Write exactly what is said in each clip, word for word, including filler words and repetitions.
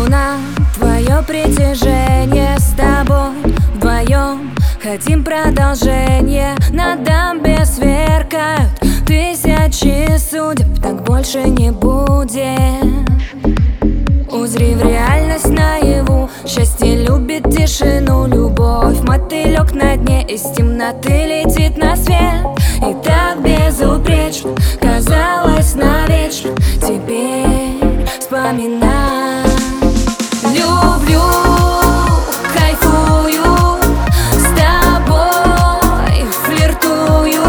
Луна, твое притяжение, с тобой вдвоем хотим продолжение. На дамбе сверкают тысячи судеб, так больше не будет. Узри в реальность наяву, счастье любит тишину, любовь. Мотылек на дне из темноты летит на свет. И так безупречно, казалось навечно. Теперь вспоминай. Люблю, кайфую, с тобой флиртую,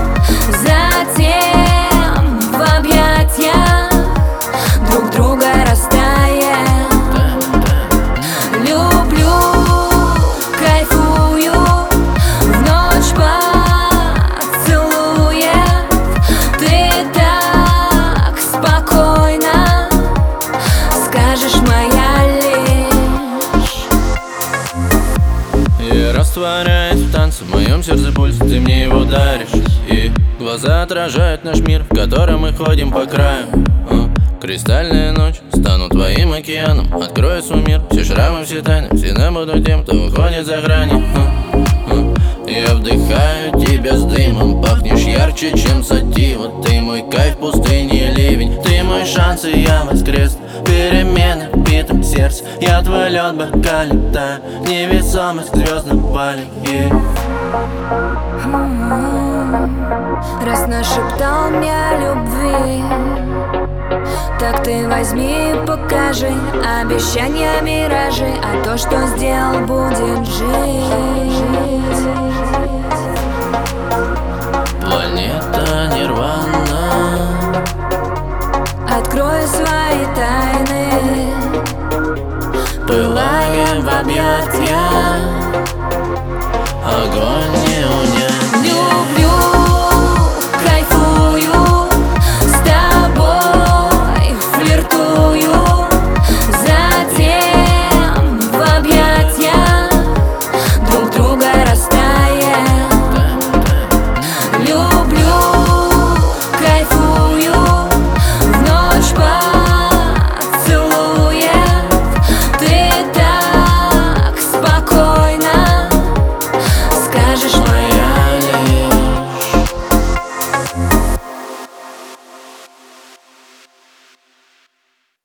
затем в объятиях друг друга растаем. Люблю, кайфую, в ночь поцелуев. Ты так спокойно скажешь моя лишь. Я растворяюсь в танце, в моем сердце пульс, ты мне его даришь. И глаза отражают наш мир, в котором мы ходим по краю. О, кристальная ночь, стану твоим океаном, открою свой мир, все шрамы, все тайны, всегда буду тем, кто уходит за грани. О, о, я вдыхаю тебя с дымом, пахнешь ярче, чем сатива. Ты мой кайф в пустыне, ливень, ты мой шанс, и я воскрес. Перемены в битом сердце, я твой лед в бокале, таю, невесомость к звездным палим. Yeah. Раз нашептал мне о любви, так ты возьми и покажи. Обещания миражи, а то, что сделал, будет жить. Планета Нирвана, открою свои тайны, пылаем в объятиях.